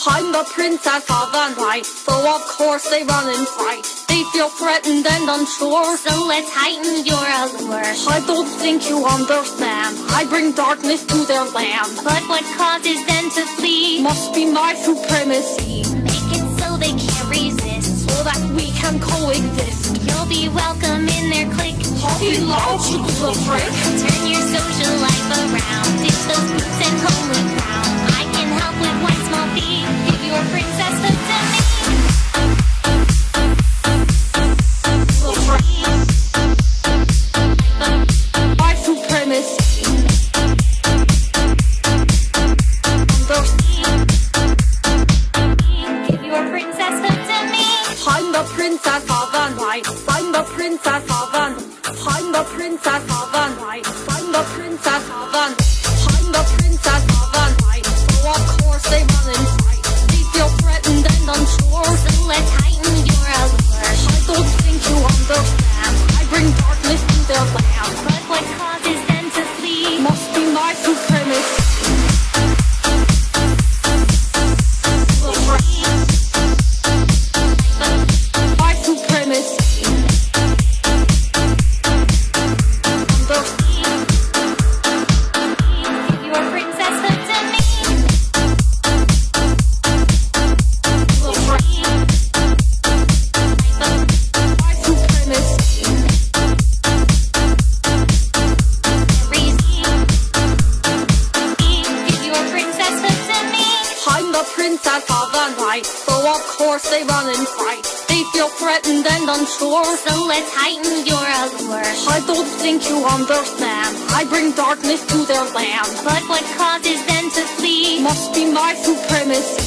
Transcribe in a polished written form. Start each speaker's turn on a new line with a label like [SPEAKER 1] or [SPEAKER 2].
[SPEAKER 1] I'm the princess of the night, so of course they run and fight. They feel threatened and unsure,
[SPEAKER 2] so let's heighten your allure.
[SPEAKER 1] I don't think you understand, I bring darkness to their land.
[SPEAKER 2] But what causes them to flee
[SPEAKER 1] must be my supremacy.
[SPEAKER 2] Make it so they can't resist,
[SPEAKER 1] so that we can coexist.
[SPEAKER 2] You'll be welcome in their clique.
[SPEAKER 1] Puppy love, you the prick.
[SPEAKER 2] Turn your social life around, ditch those boots and homely crown. I can help with one small fee, give your princesshood to me.
[SPEAKER 1] My supremacy.
[SPEAKER 2] Give your princesshood to me.
[SPEAKER 1] I'm the princess of the night. I'm the princess of the night. I'm the princess of the night. I'm the princess of the night. I'm the princess of the night. So of course they run and fight. They feel threatened and unsure,
[SPEAKER 2] so let's heighten your allure.
[SPEAKER 1] I don't think you understand, I bring darkness to their land.
[SPEAKER 2] But what causes them to flee
[SPEAKER 1] must be my supremacy. My supremacy.
[SPEAKER 2] Give your princesshood to me.
[SPEAKER 1] My supremacy.
[SPEAKER 2] Give your princesshood to me.
[SPEAKER 1] I'm the princess of the night, so of course they run and fight. They feel threatened and unsure,
[SPEAKER 2] so let's heighten your allure.
[SPEAKER 1] I don't think you understand, I bring darkness to their land.
[SPEAKER 2] But what causes them to flee
[SPEAKER 1] must be my supremacy.